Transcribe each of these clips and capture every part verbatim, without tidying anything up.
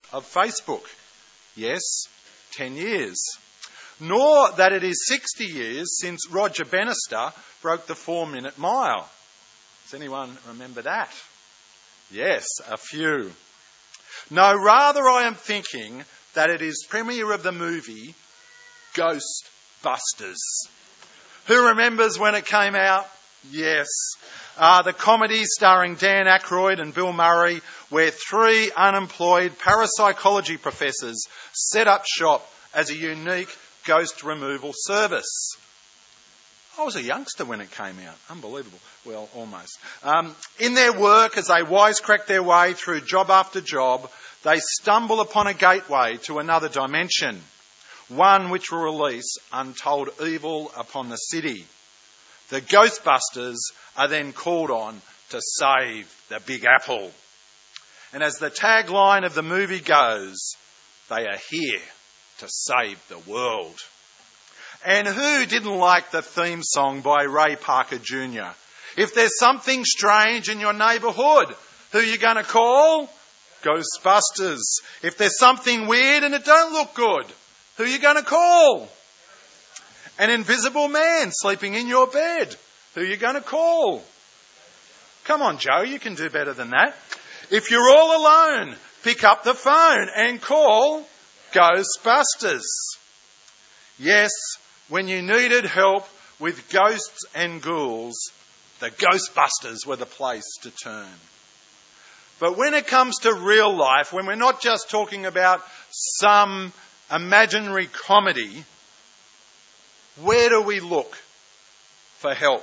of Facebook. Yes, ten years. Nor that it is sixty years since Roger Bannister broke the four-minute mile. Does anyone remember that? Yes, a few. No, rather I am thinking that it is premiere of the movie Ghostbusters. Who remembers when it came out? Yes. Uh, the comedy starring Dan Aykroyd and Bill Murray, where three unemployed parapsychology professors set up shop as a unique ghost removal service. I was a youngster when it came out. Unbelievable. Well, almost. Um, in their work, as they wisecrack their way through job after job, they stumble upon a gateway to another dimension, one which will release untold evil upon the city. The Ghostbusters are then called on to save the Big Apple. And as the tagline of the movie goes, they are here to save the world. And who didn't like the theme song by Ray Parker Junior? If there's something strange in your neighbourhood, who are you going to call? Ghostbusters. If there's something weird and it don't look good, who are you going to call? An invisible man sleeping in your bed. Who are you going to call? Come on, Joe, you can do better than that. If you're all alone, pick up the phone and call Ghostbusters. Yes, when you needed help with ghosts and ghouls, the Ghostbusters were the place to turn. But when it comes to real life, when we're not just talking about some imaginary comedy, where do we look for help?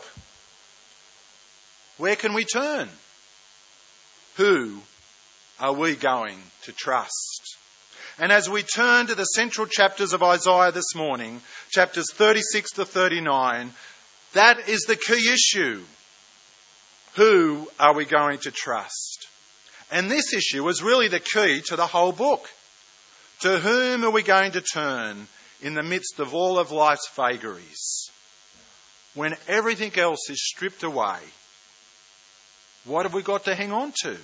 Where can we turn? Who are we going to trust? And as we turn to the central chapters of Isaiah this morning, chapters thirty-six to thirty-nine, that is the key issue. Who are we going to trust? And this issue is really the key to the whole book. To whom are we going to turn in the midst of all of life's vagaries? When everything else is stripped away, what have we got to hang on to?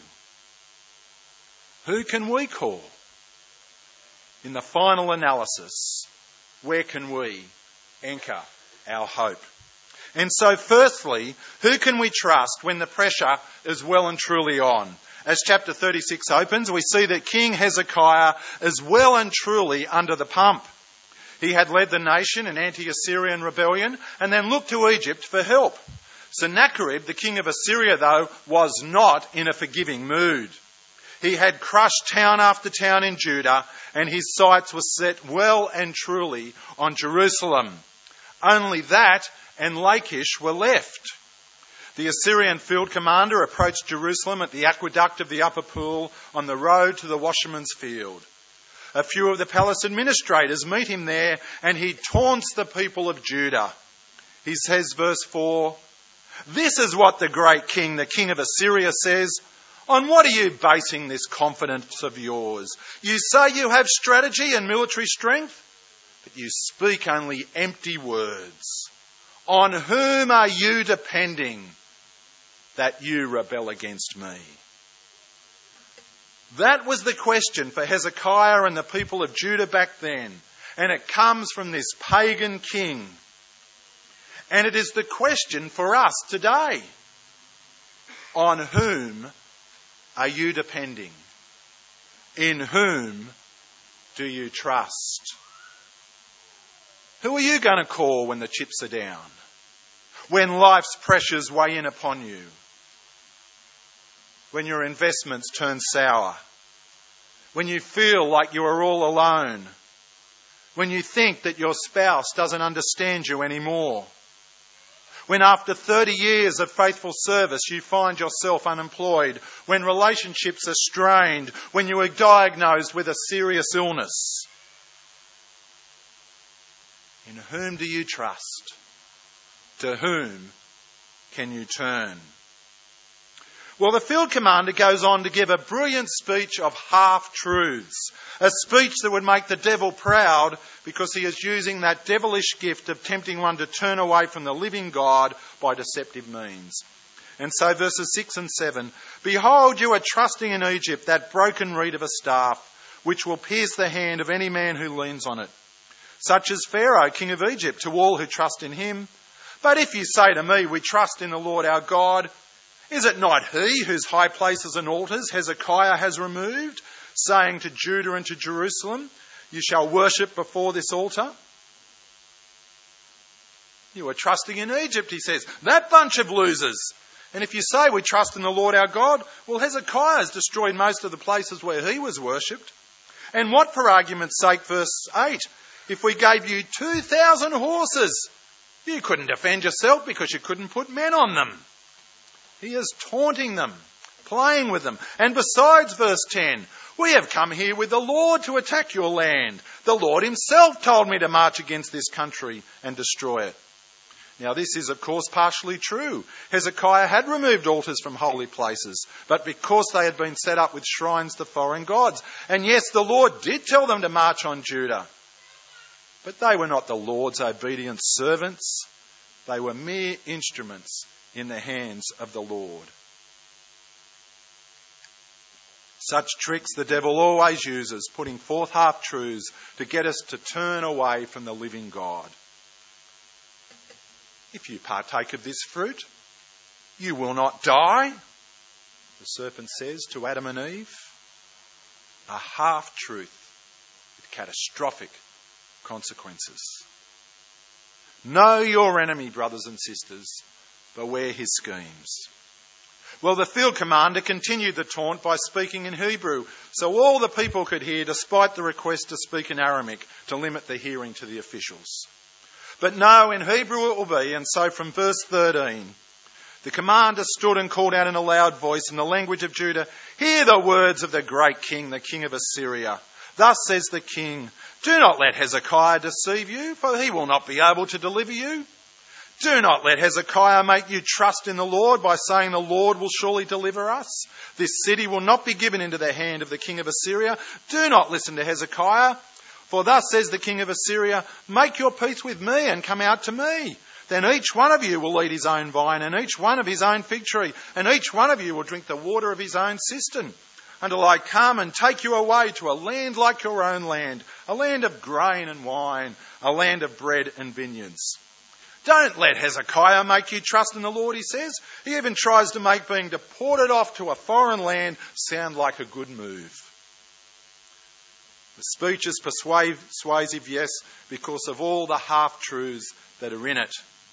Who can we call? In the final analysis, where can we anchor our hope? And so firstly, who can we trust when the pressure is well and truly on? As chapter thirty-six opens, we see that King Hezekiah is well and truly under the pump. He had led the nation in anti-Assyrian rebellion and then looked to Egypt for help. Sennacherib, the king of Assyria, though, was not in a forgiving mood. He had crushed town after town in Judah, and his sights were set well and truly on Jerusalem. Only that and Lachish were left. The Assyrian field commander approached Jerusalem at the aqueduct of the upper pool on the road to the washerman's field. A few of the palace administrators meet him there, and he taunts the people of Judah. He says, verse four, "This is what the great king, the king of Assyria, says. On what are you basing this confidence of yours? You say you have strategy and military strength, but you speak only empty words. On whom are you depending that you rebel against me?" That was the question for Hezekiah and the people of Judah back then. And it comes from this pagan king. And it is the question for us today. On whom are you depending? In whom do you trust? Who are you going to call when the chips are down? When life's pressures weigh in upon you? When your investments turn sour? When you feel like you are all alone? When you think that your spouse doesn't understand you anymore? When after thirty years of faithful service you find yourself unemployed? When relationships are strained? When you are diagnosed with a serious illness? In whom do you trust? To whom can you turn? Well, the field commander goes on to give a brilliant speech of half-truths, a speech that would make the devil proud because he is using that devilish gift of tempting one to turn away from the living God by deceptive means. And so verses six and seven, "Behold, you are trusting in Egypt, that broken reed of a staff, which will pierce the hand of any man who leans on it. Such as Pharaoh, king of Egypt, to all who trust in him. But if you say to me, we trust in the Lord our God, is it not he whose high places and altars Hezekiah has removed, saying to Judah and to Jerusalem, you shall worship before this altar? You are trusting in Egypt, he says. That bunch of losers. And if you say we trust in the Lord our God, well, Hezekiah has destroyed most of the places where he was worshipped. And what, for argument's sake, verse eight, if we gave you two thousand horses, you couldn't defend yourself because you couldn't put men on them. He is taunting them, playing with them. And besides, verse ten, we have come here with the Lord to attack your land. The Lord himself told me to march against this country and destroy it. Now this is of course partially true. Hezekiah had removed altars from holy places, but because they had been set up with shrines to foreign gods. And yes, the Lord did tell them to march on Judah. But they were not the Lord's obedient servants. They were mere instruments in the hands of the Lord. Such tricks the devil always uses, putting forth half-truths to get us to turn away from the living God. If you partake of this fruit, you will not die, the serpent says to Adam and Eve. A half-truth with catastrophic consequences. Know your enemy, brothers and sisters. Beware his schemes. Well, the field commander continued the taunt by speaking in Hebrew, so all the people could hear, despite the request to speak in Aramaic to limit the hearing to the officials. But no, in Hebrew it will be, and so from verse thirteen, the commander stood and called out in a loud voice in the language of Judah, hear the words of the great king, the king of Assyria. Thus says the king, do not let Hezekiah deceive you, for he will not be able to deliver you. Do not let Hezekiah make you trust in the Lord by saying the Lord will surely deliver us. This city will not be given into the hand of the king of Assyria. Do not listen to Hezekiah. For thus says the king of Assyria, make your peace with me and come out to me. Then each one of you will eat his own vine and each one of his own fig tree, and each one of you will drink the water of his own cistern, until I come and take you away to a land like your own land, a land of grain and wine, a land of bread and vineyards. Don't let Hezekiah make you trust in the Lord, he says. He even tries to make being deported off to a foreign land sound like a good move. The speech is persuasive, yes, because of all the half-truths that are in it.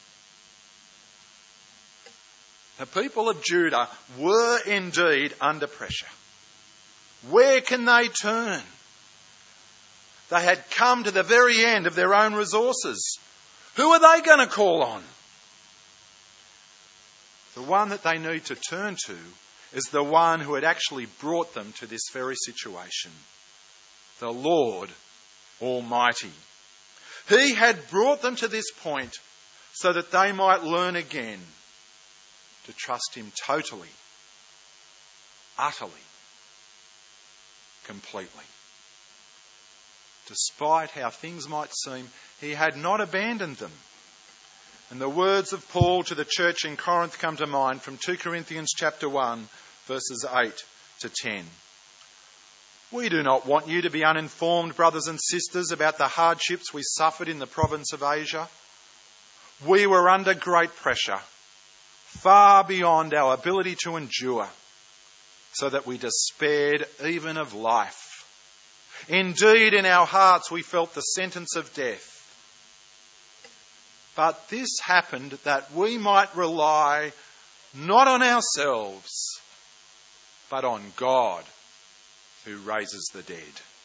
The people of Judah were indeed under pressure. Where can they turn? They had come to the very end of their own resources. Who are they going to call on? The one that they need to turn to is the one who had actually brought them to this very situation. The Lord Almighty. He had brought them to this point so that they might learn again to trust him totally, utterly, completely. Despite how things might seem, he had not abandoned them. And the words of Paul to the church in Corinth come to mind from two Corinthians chapter one, verses eight to ten. We do not want you to be uninformed, brothers and sisters, about the hardships we suffered in the province of Asia. We were under great pressure, far beyond our ability to endure, so that we despaired even of life. Indeed, in our hearts we felt the sentence of death. But this happened that we might rely not on ourselves, but on God, who raises the dead.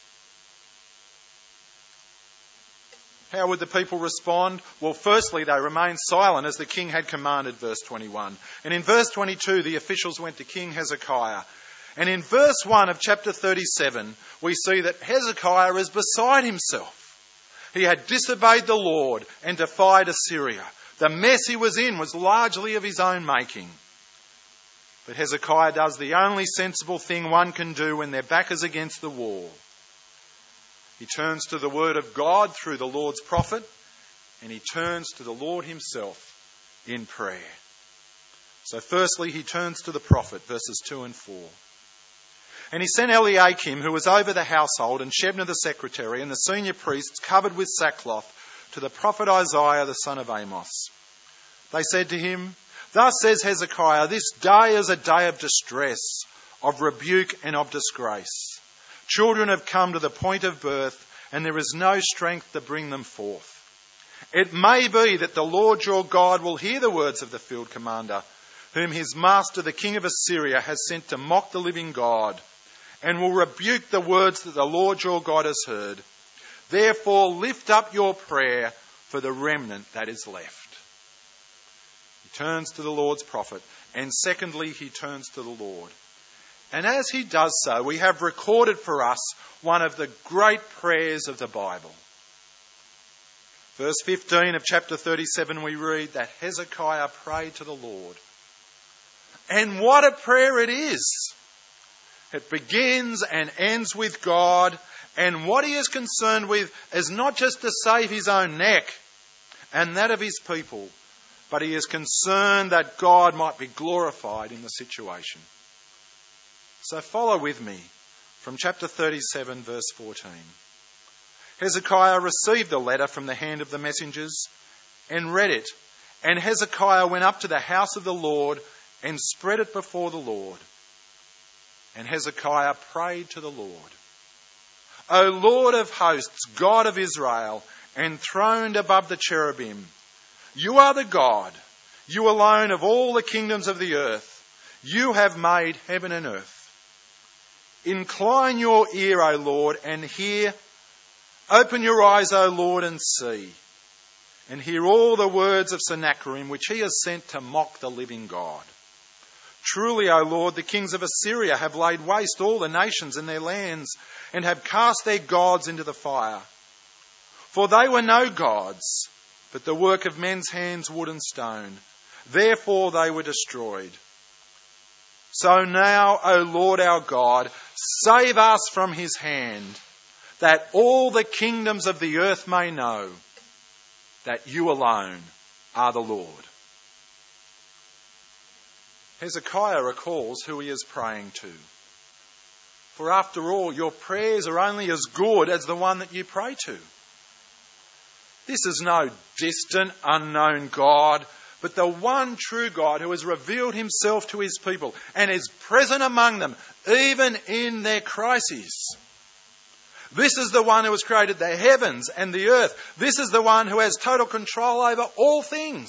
How would the people respond? Well, firstly, they remained silent as the king had commanded, verse twenty-one. And in verse twenty-two, the officials went to King Hezekiah. And in verse one of chapter thirty-seven, we see that Hezekiah is beside himself. He had disobeyed the Lord and defied Assyria. The mess he was in was largely of his own making. But Hezekiah does the only sensible thing one can do when their back is against the wall. He turns to the word of God through the Lord's prophet, and he turns to the Lord himself in prayer. So firstly, he turns to the prophet, verses two and four. And he sent Eliakim, who was over the household, and Shebna the secretary, and the senior priests covered with sackcloth, to the prophet Isaiah the son of Amos. They said to him, "Thus says Hezekiah, this day is a day of distress, of rebuke and of disgrace. Children have come to the point of birth, and there is no strength to bring them forth. It may be that the Lord your God will hear the words of the field commander, whom his master the king of Assyria has sent to mock the living God, and will rebuke the words that the Lord your God has heard. Therefore lift up your prayer for the remnant that is left." He turns to the Lord's prophet, and secondly he turns to the Lord. And as he does so, we have recorded for us one of the great prayers of the Bible. Verse fifteen of chapter thirty-seven, we read that Hezekiah prayed to the Lord. And what a prayer it is! It begins and ends with God, and what he is concerned with is not just to save his own neck and that of his people, but he is concerned that God might be glorified in the situation. So follow with me from chapter thirty-seven, verse fourteen. Hezekiah received the letter from the hand of the messengers and read it. And Hezekiah went up to the house of the Lord and spread it before the Lord. And Hezekiah prayed to the Lord, "O Lord of hosts, God of Israel, enthroned above the cherubim, you are the God, you alone of all the kingdoms of the earth. You have made heaven and earth. Incline your ear, O Lord, and hear. Open your eyes, O Lord, and see. And hear all the words of Sennacherib, which he has sent to mock the living God. Truly, O Lord, the kings of Assyria have laid waste all the nations and their lands, and have cast their gods into the fire. For they were no gods, but the work of men's hands, wood and stone. Therefore they were destroyed. So now, O Lord our God, save us from his hand, that all the kingdoms of the earth may know that you alone are the Lord." Hezekiah recalls who he is praying to. For after all, your prayers are only as good as the one that you pray to. This is no distant, unknown God, but the one true God who has revealed himself to his people and is present among them, even in their crises. This is the one who has created the heavens and the earth. This is the one who has total control over all things.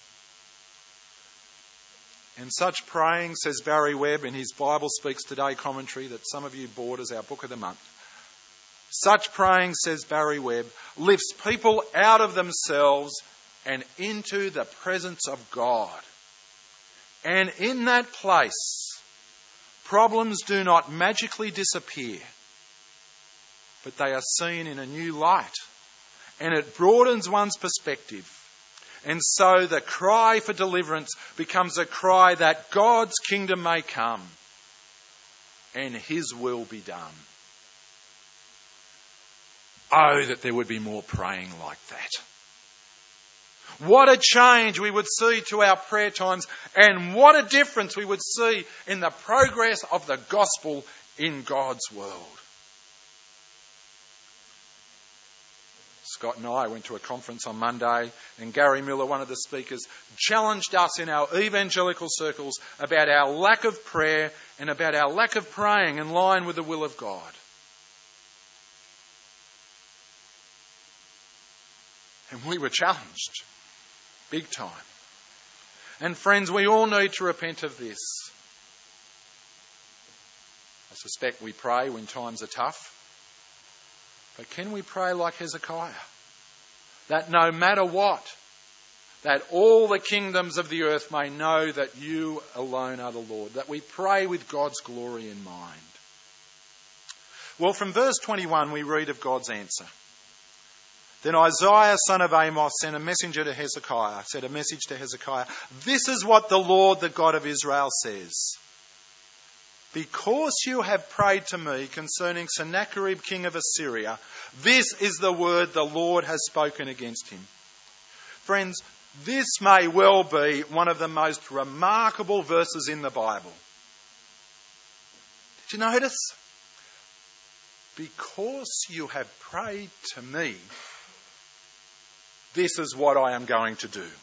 And such praying, says Barry Webb in his Bible Speaks Today commentary that some of you bought as our book of the month. Such praying, says Barry Webb, lifts people out of themselves and into the presence of God. And in that place, problems do not magically disappear, but they are seen in a new light, and it broadens one's perspective. And so the cry for deliverance becomes a cry that God's kingdom may come and his will be done. Oh, that there would be more praying like that. What a change we would see to our prayer times, and what a difference we would see in the progress of the gospel in God's world. Scott and I went to a conference on Monday, and Gary Miller, one of the speakers, challenged us in our evangelical circles about our lack of prayer and about our lack of praying in line with the will of God. And we were challenged, big time. And friends, we all need to repent of this. I suspect we pray when times are tough. But can we pray like Hezekiah? That no matter what, that all the kingdoms of the earth may know that you alone are the Lord. That we pray with God's glory in mind. Well, from verse twenty-one we read of God's answer. Then Isaiah, son of Amos, sent a messenger to Hezekiah, said a message to Hezekiah. This is what the Lord, the God of Israel, says. Because you have prayed to me concerning Sennacherib, king of Assyria, this is the word the Lord has spoken against him. Friends, this may well be one of the most remarkable verses in the Bible. Do you notice? Because you have prayed to me, this is what I am going to do.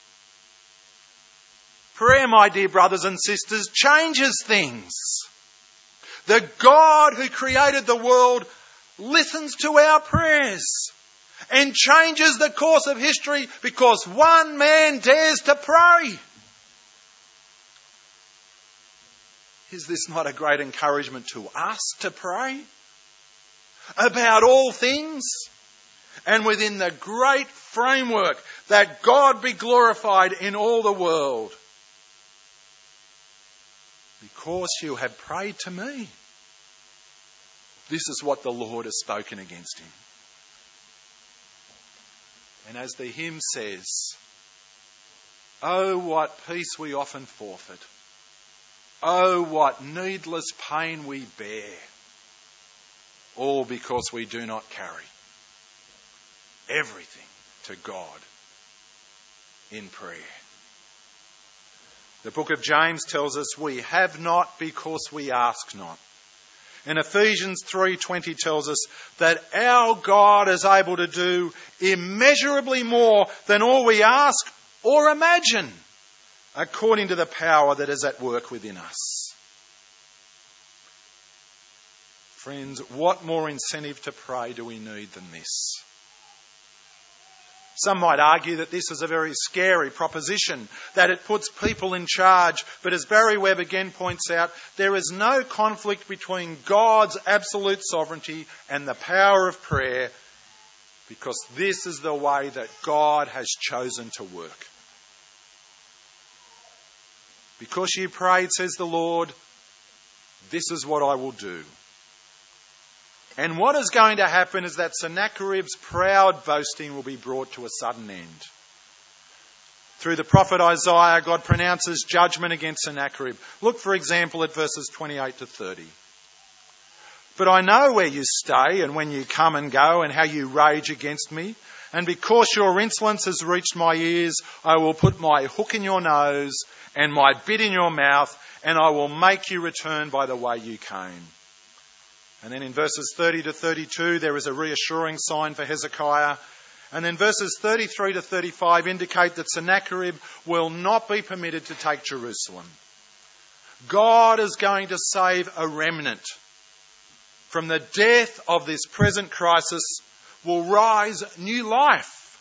Prayer, my dear brothers and sisters, changes things. The God who created the world listens to our prayers and changes the course of history because one man dares to pray. Is this not a great encouragement to us to pray about all things and within the great framework that God be glorified in all the world? Because you have prayed to me. This is what the Lord has spoken against him. And as the hymn says, oh, what peace we often forfeit. Oh, what needless pain we bear. All because we do not carry everything to God in prayer. The book of James tells us we have not because we ask not. And Ephesians three twenty tells us that our God is able to do immeasurably more than all we ask or imagine, according to the power that is at work within us. Friends, what more incentive to pray do we need than this? Some might argue that this is a very scary proposition, that it puts people in charge. But as Barry Webb again points out, there is no conflict between God's absolute sovereignty and the power of prayer, because this is the way that God has chosen to work. Because you prayed, says the Lord, this is what I will do. And what is going to happen is that Sennacherib's proud boasting will be brought to a sudden end. Through the prophet Isaiah, God pronounces judgment against Sennacherib. Look, for example, at verses twenty-eight to thirty. But I know where you stay and when you come and go and how you rage against me. And because your insolence has reached my ears, I will put my hook in your nose and my bit in your mouth, and I will make you return by the way you came. And then in verses thirty to thirty-two, there is a reassuring sign for Hezekiah. And then verses thirty-three to thirty-five indicate that Sennacherib will not be permitted to take Jerusalem. God is going to save a remnant. From the death of this present crisis will rise new life.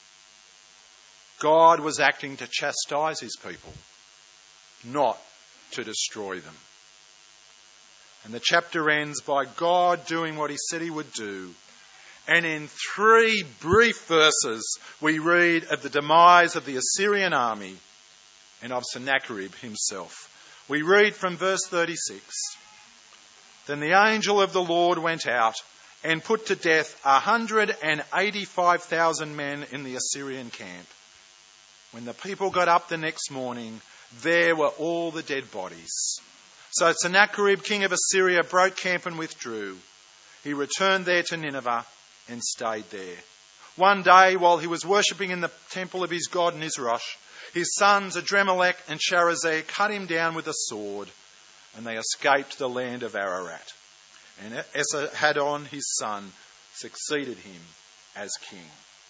God was acting to chastise his people, not to destroy them. And the chapter ends by God doing what he said he would do. And in three brief verses, we read of the demise of the Assyrian army and of Sennacherib himself. We read from verse thirty-six. Then the angel of the Lord went out and put to death one hundred eighty-five thousand men in the Assyrian camp. When the people got up the next morning, there were all the dead bodies. So Sennacherib, king of Assyria, broke camp and withdrew. He returned there to Nineveh and stayed there. One day, while he was worshipping in the temple of his god Nisroch, his sons Adremelech and Sharezer cut him down with a sword, and they escaped the land of Ararat. And Esarhaddon, his son, succeeded him as king.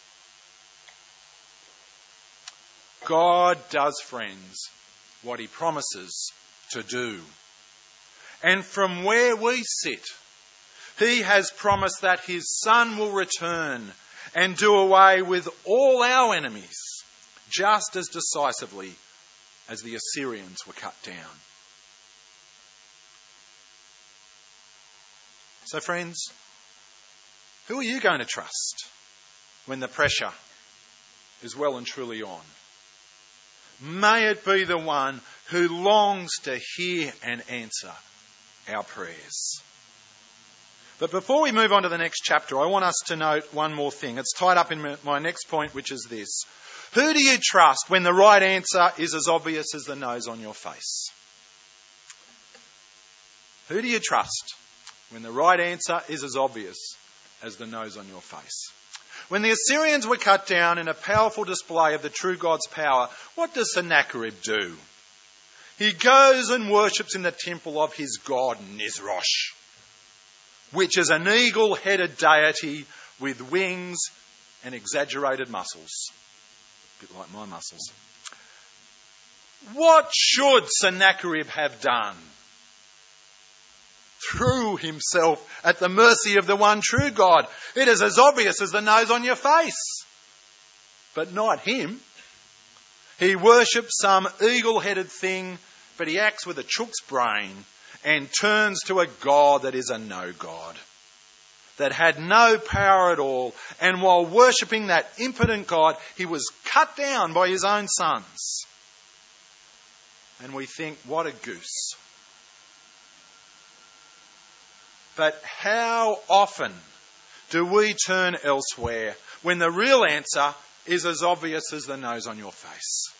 God does, friends, what he promises to do. And from where we sit, he has promised that his Son will return and do away with all our enemies, just as decisively as the Assyrians were cut down. So friends, who are you going to trust when the pressure is well and truly on? May it be the one who longs to hear and answer our prayers. But before we move on to the next chapter, I want us to note one more thing. It's tied up in my next point, which is this. Who do you trust when the right answer is as obvious as the nose on your face? Who do you trust when the right answer is as obvious as the nose on your face? When the Assyrians were cut down in a powerful display of the true God's power, what does Sennacherib do? he goes and worships in the temple of his god Nisroch, which is an eagle-headed deity with wings and exaggerated muscles. A bit like my muscles. What should Sennacherib have done? Threw himself at the mercy of the one true God. It is as obvious as the nose on your face. But not him. He worships some eagle-headed thing, but he acts with a chook's brain and turns to a God that is a no God, that had no power at all. And while worshipping that impotent God, he was cut down by his own sons. And we think, what a goose. But how often do we turn elsewhere when the real answer is as obvious as the nose on your face?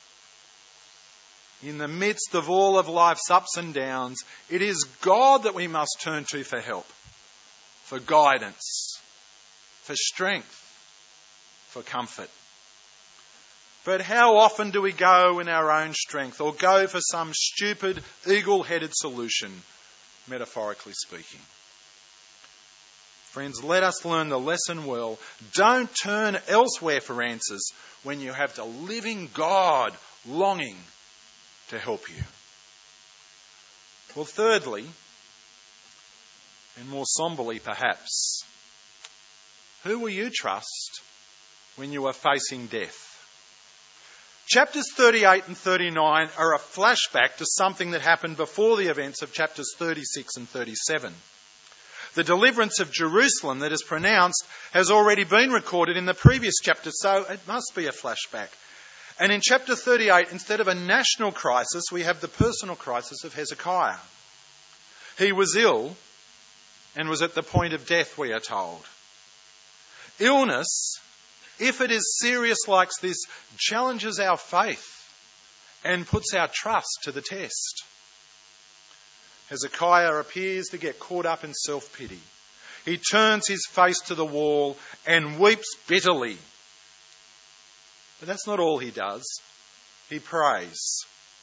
In the midst of all of life's ups and downs, it is God that we must turn to for help, for guidance, for strength, for comfort. But how often do we go in our own strength or go for some stupid, eagle-headed solution, metaphorically speaking? Friends, let us learn the lesson well. Don't turn elsewhere for answers when you have the living God longing to help you. Well, thirdly, and more somberly perhaps, who will you trust when you are facing death? Chapters thirty-eight and thirty-nine are a flashback to something that happened before the events of chapters thirty-six and thirty-seven. The deliverance of Jerusalem that is pronounced has already been recorded in the previous chapter, so it must be a flashback. And in chapter thirty-eight, instead of a national crisis, we have the personal crisis of Hezekiah. He was ill and was at the point of death, we are told. Illness, if it is serious like this, challenges our faith and puts our trust to the test. Hezekiah appears to get caught up in self-pity. He turns his face to the wall and weeps bitterly. But that's not all he does. He prays.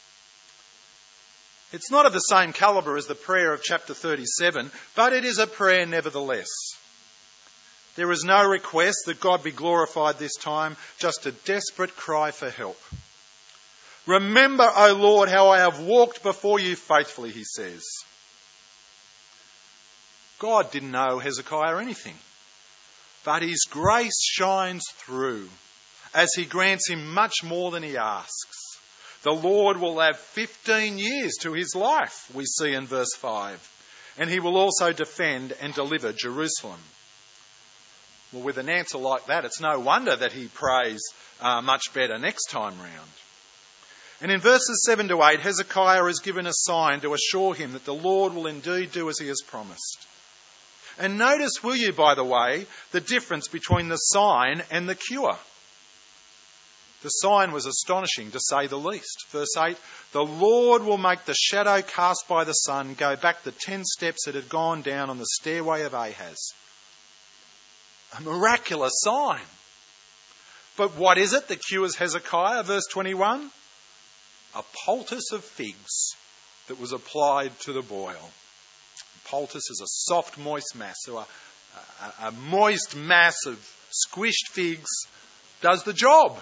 It's not of the same calibre as the prayer of chapter thirty-seven, but it is a prayer nevertheless. There is no request that God be glorified this time, just a desperate cry for help. Remember, O Lord, how I have walked before you faithfully, he says. God didn't know Hezekiah anything, but his grace shines through as he grants him much more than he asks. The Lord will add fifteen years to his life, we see in verse five, and he will also defend and deliver Jerusalem. Well, with an answer like that, it's no wonder that he prays uh, much better next time round. And in verses seven to eight, Hezekiah is given a sign to assure him that the Lord will indeed do as he has promised. And notice, will you, by the way, the difference between the sign and the cure. The sign was astonishing, to say the least. Verse eight, the Lord will make the shadow cast by the sun go back the ten steps it had gone down on the stairway of Ahaz. A miraculous sign. But what is it that cures Hezekiah? Verse twenty-one. A poultice of figs that was applied to the boil. Poultice is a soft, moist mass. So a, a, a moist mass of squished figs does the job.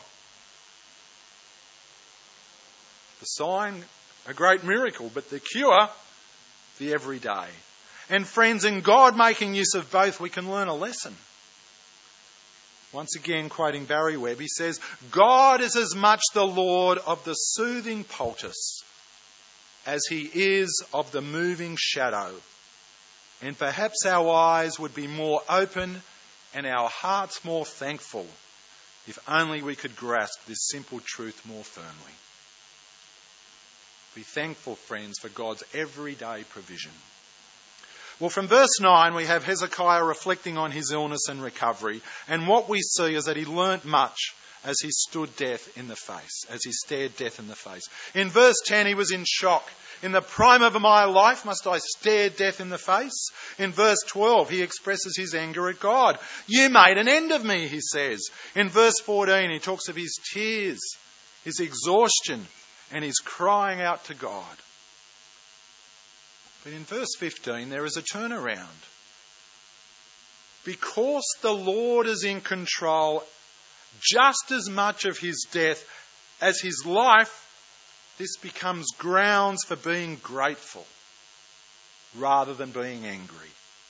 The sign, a great miracle, but the cure, the everyday. And friends, in God making use of both, we can learn a lesson. Once again, quoting Barry Webb, he says, God is as much the Lord of the soothing poultice as he is of the moving shadow. And perhaps our eyes would be more open and our hearts more thankful if only we could grasp this simple truth more firmly. Be thankful, friends, for God's everyday provision. Well, from verse nine, we have Hezekiah reflecting on his illness and recovery. And what we see is that he learnt much as he stood death in the face, as he stared death in the face. In verse ten, he was in shock. In the prime of my life, must I stare death in the face? In verse twelve, he expresses his anger at God. You made an end of me, he says. In verse fourteen, he talks of his tears, his exhaustion, and is crying out to God. But in verse fifteen, there is a turnaround. Because the Lord is in control just as much of his death as his life, this becomes grounds for being grateful rather than being angry.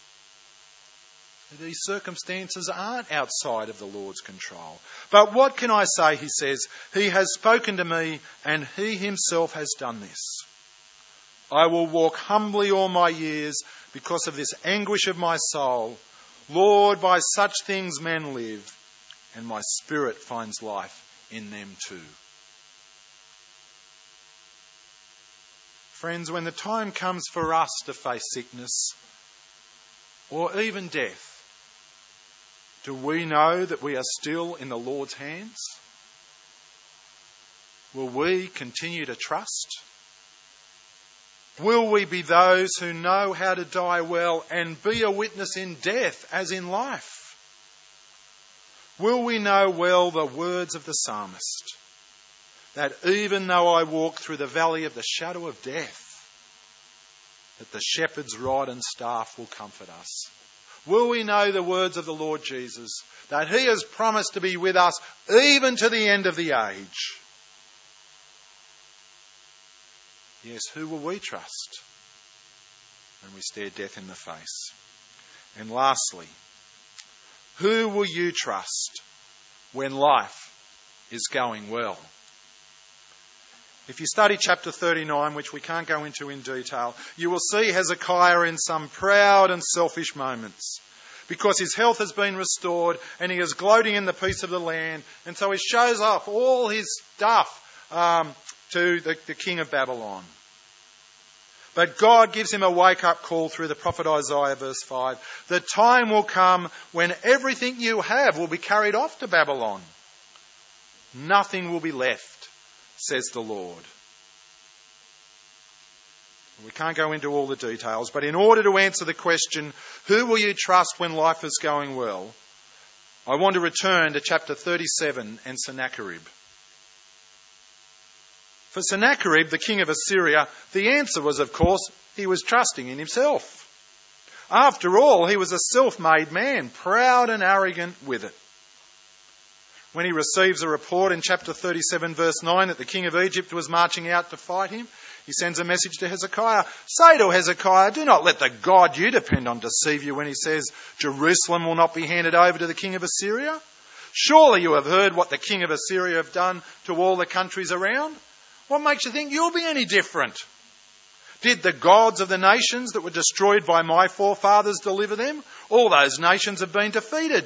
These circumstances aren't outside of the Lord's control. But what can I say, he says, he has spoken to me and he himself has done this. I will walk humbly all my years because of this anguish of my soul. Lord, by such things men live, and my spirit finds life in them too. Friends, when the time comes for us to face sickness or even death, do we know that we are still in the Lord's hands? Will we continue to trust? Will we be those who know how to die well and be a witness in death as in life? Will we know well the words of the psalmist, that even though I walk through the valley of the shadow of death, that the shepherd's rod and staff will comfort us? Will we know the words of the Lord Jesus, that he has promised to be with us even to the end of the age? Yes, who will we trust when we stare death in the face? And lastly, who will you trust when life is going well? If you study chapter thirty-nine, which we can't go into in detail, you will see Hezekiah in some proud and selfish moments because his health has been restored and he is gloating in the peace of the land. And so he shows off all his stuff um, to the, the king of Babylon. But God gives him a wake-up call through the prophet Isaiah, verse five. The time will come when everything you have will be carried off to Babylon. Nothing will be left, says the Lord. We can't go into all the details, but in order to answer the question, who will you trust when life is going well? I want to return to chapter thirty-seven and Sennacherib. For Sennacherib, the king of Assyria, the answer was, of course, he was trusting in himself. After all, he was a self-made man, proud and arrogant with it. When he receives a report in chapter thirty-seven, verse nine, that the king of Egypt was marching out to fight him, he sends a message to Hezekiah. Say to Hezekiah, do not let the God you depend on deceive you when he says, Jerusalem will not be handed over to the king of Assyria. Surely you have heard what the king of Assyria have done to all the countries around. What makes you think you'll be any different? Did the gods of the nations that were destroyed by my forefathers deliver them? All those nations have been defeated.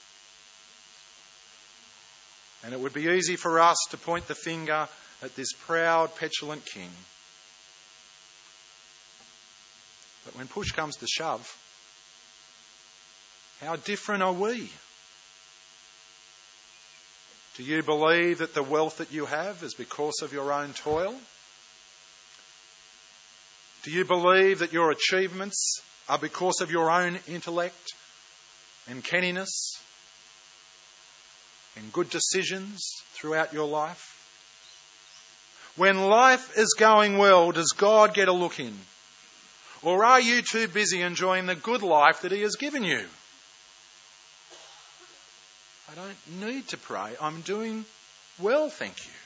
And it would be easy for us to point the finger at this proud, petulant king. But when push comes to shove, how different are we? Do you believe that the wealth that you have is because of your own toil? Do you believe that your achievements are because of your own intellect and canniness and good decisions throughout your life? When life is going well, does God get a look in? Or are you too busy enjoying the good life that he has given you? I don't need to pray. I'm doing well, thank you.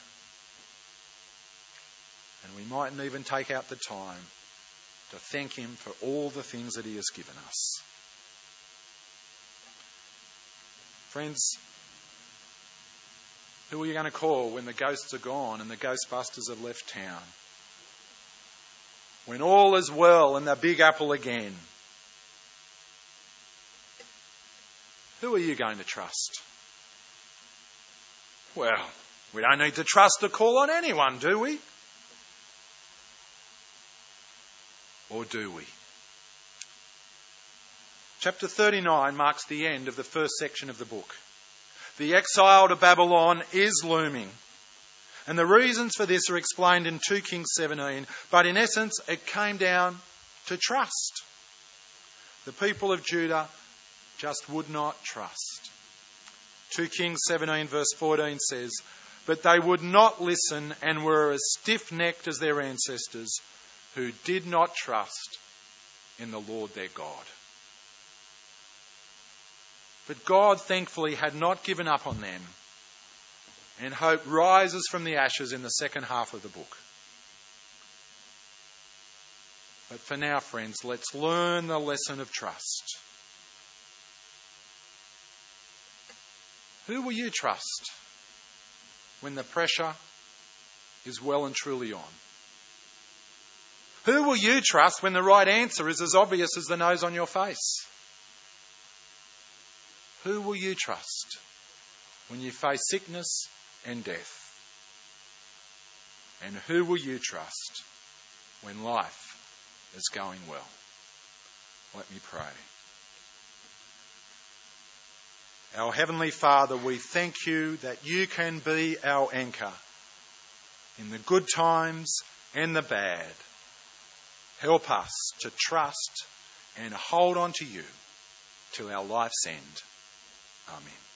And we mightn't even take out the time to thank him for all the things that he has given us. Friends, who are you going to call when the ghosts are gone and the Ghostbusters have left town? When all is well in the Big Apple again? Who are you going to trust? Well, we don't need to trust to call on anyone, do we? Or do we? Chapter thirty-nine marks the end of the first section of the book. The exile to Babylon is looming. And the reasons for this are explained in two Kings seventeen. But in essence, it came down to trust. The people of Judah just would not trust. two Kings seventeen verse fourteen says, but they would not listen and were as stiff-necked as their ancestors, who did not trust in the Lord their God. But God, thankfully, had not given up on them, and hope rises from the ashes in the second half of the book. But for now, friends, let's learn the lesson of trust. Who will you trust when the pressure is well and truly on? Who will you trust when the right answer is as obvious as the nose on your face? Who will you trust when you face sickness and death? And who will you trust when life is going well? Let me pray. Our Heavenly Father, we thank you that you can be our anchor in the good times and the bad. Help us to trust and hold on to you till our life's end. Amen.